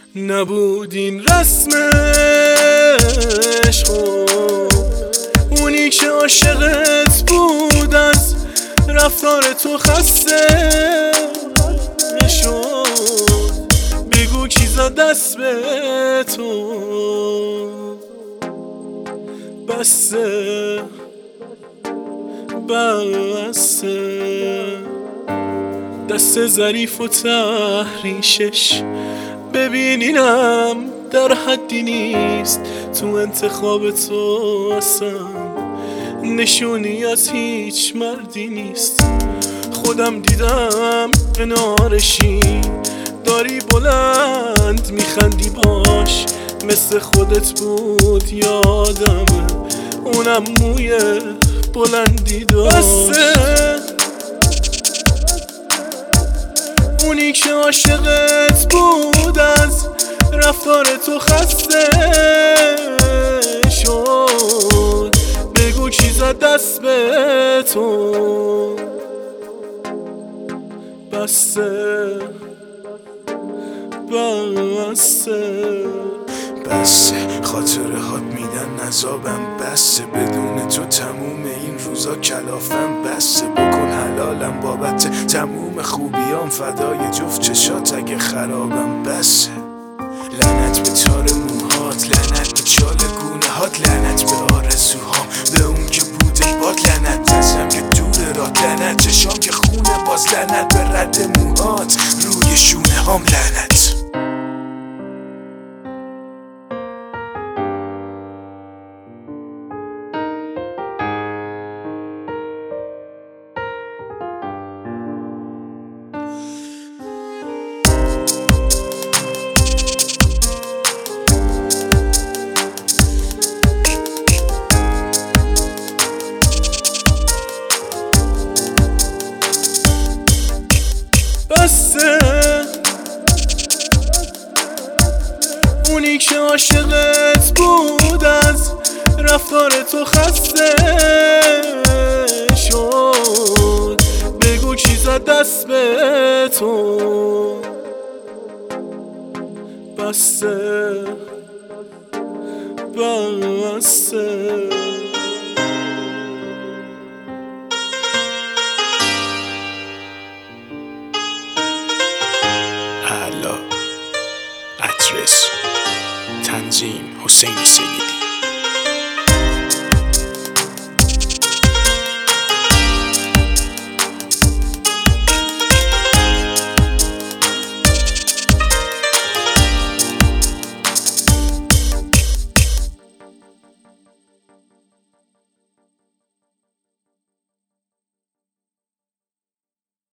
نبود این رسمش، خب اونی که عاشقت بود از رفتار تو خسته شد. بگو کی زد دست به تو، بسه دست ظریف و تحریشش. ببین اینم در حدی نیست، تو انتخاب تو اصلا نشونی از هیچ مردی نیست. خودم دیدم کنارشی داری بلند میخندی، باش مثل خودت بود یادمه، اونم موی بلندی داشت. اونی که عاشقت بود از رفتار تو خسته شد. بگو کی زد دست به تو، بسه خاطره هات میدن نزابم، بسه بدون تو تموم این روزا کلافم، بسه بکن حلالم بابت تموم خوبیام، فدای جفت چشات اگه خرابم، بسه. لعنت به تار موهات، لعنت به چال گونه هات، لعنت به آرزوهام، به اون که بوده باد، لعنت ازم که دور راه، لعنت چشام که خونه باز، لعنت به رد موهات روی شونه هام، لعنت. بسه اونی که عاشقت بود از رفتار تو خسته شد. بگو کی زد دست به تو، بسه اعلی، ادرس، تنظیم حسین سید.